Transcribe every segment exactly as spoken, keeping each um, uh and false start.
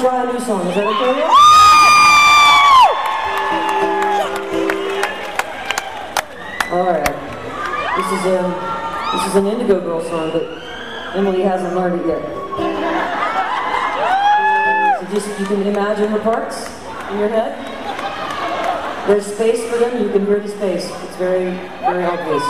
try a new song. Is that okay? All right. This is a this is an Indigo Girl song, but Emily hasn't learned it yet. So just you can imagine the parts in your head. There's space for them. You can hear the space. It's very very obvious.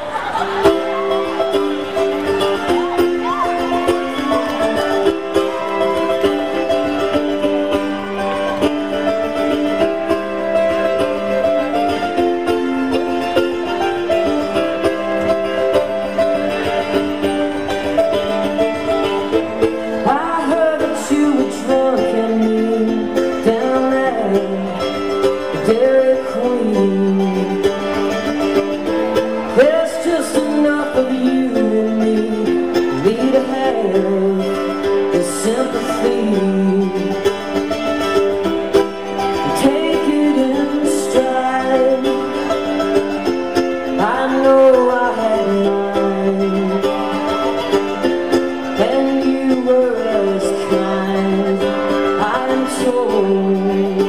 Dairy Queen, there's just enough of you and me, me to have the sympathy. Take it in stride. I know I had mine, and you were as kind, I'm told.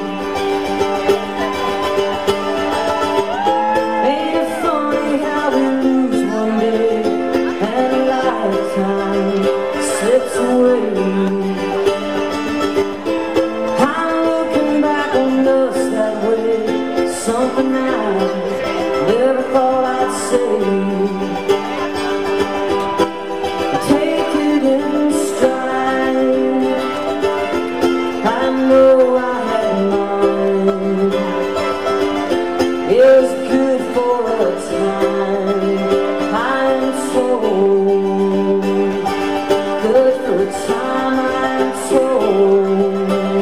Slips away. I'm looking back on us that way. Something I never thought I'd say. Take it in stride. I know I had mine. It was good for a time, I'm told. Good for a time, I'm told.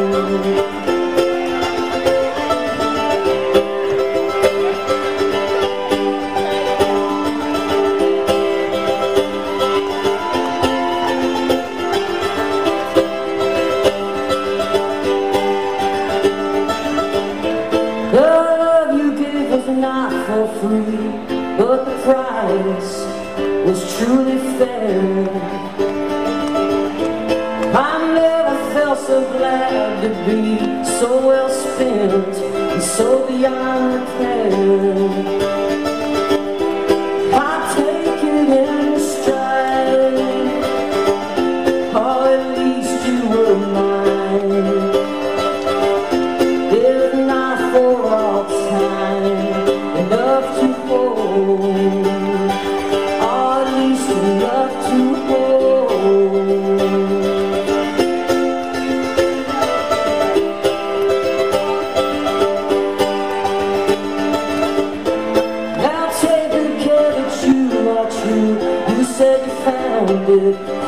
The love you gave was not for free, but the price was truly fair. I never felt so glad to be so well spent and so beyond repair. I take it in stride. Oh, at least you were mine. If not for all time, enough to hold. Oh, at least enough to hold. You said you found it